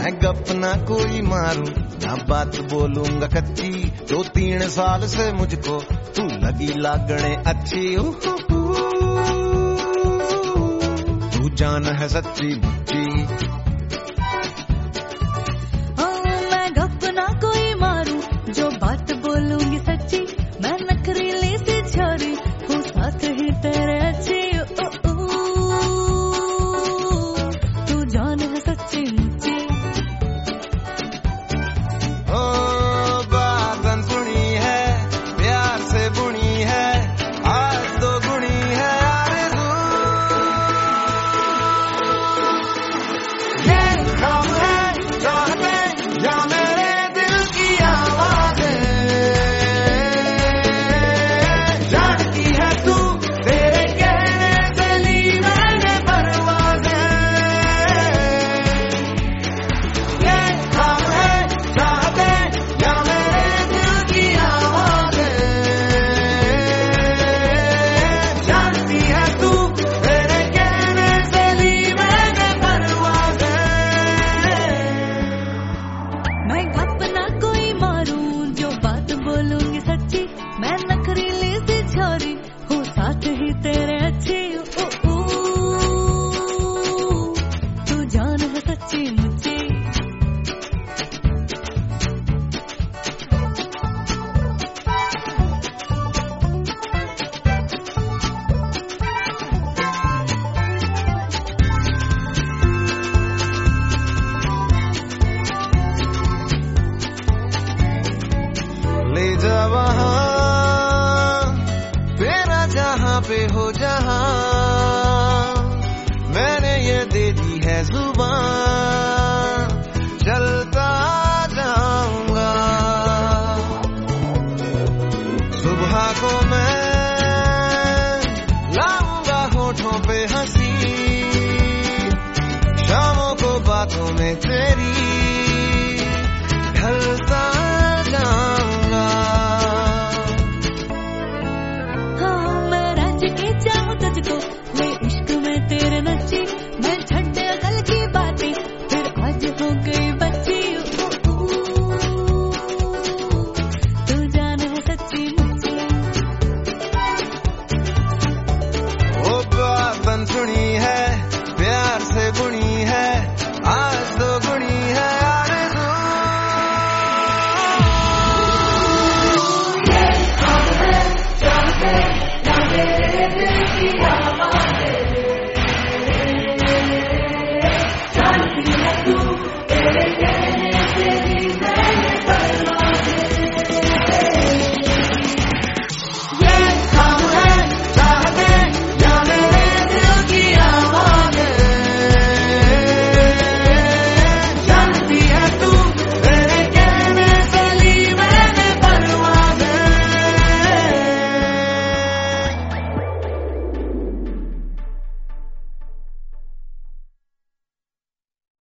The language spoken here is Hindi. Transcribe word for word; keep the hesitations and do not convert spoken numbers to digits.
मैं गप ना कोई मारूं, ना बात बोलूंगा कच्ची। दो तीन साल से मुझको तू लगी लागने अच्छी। तू जान है सच्ची मुच्ची। मैं गप ना कोई मारूं, जो बात बोलूंगी सच्ची। मैं नखरीली सी छोरी हूँ, साथ ही तेरे अच्छी। तू जान है सच्ची मुच्ची। ओ बातन सुनी है, प्यार से बुनी है, आज तो गुणी है आरज़ू। ये काम है चाहते या मेरे दिल की आवाज़ें। जानती है तू तेरे कहने से ली मैंने परवाज़ें। ये काम है चाहते या मेरे दिल की आवाज़ें। जानती है तू तेरे कहने से ली मैंने परवाज़ें। मैं गप ना कोई मारूं, जो बात बोलूंगी सच्ची। मैं नखरीली सी छोरी हूँ, साथ ही तेरे अच्छी। ओ, ओ, तू जान है सच्ची मुच्ची। ले जा वहाँ तेरा जहाँ पे हो जहाँ। मैंने ये दे दी है जुबान, चलता जाऊंगा। सुबह को मैं लाऊंगा होठों पे हंसी, शामों को बातों में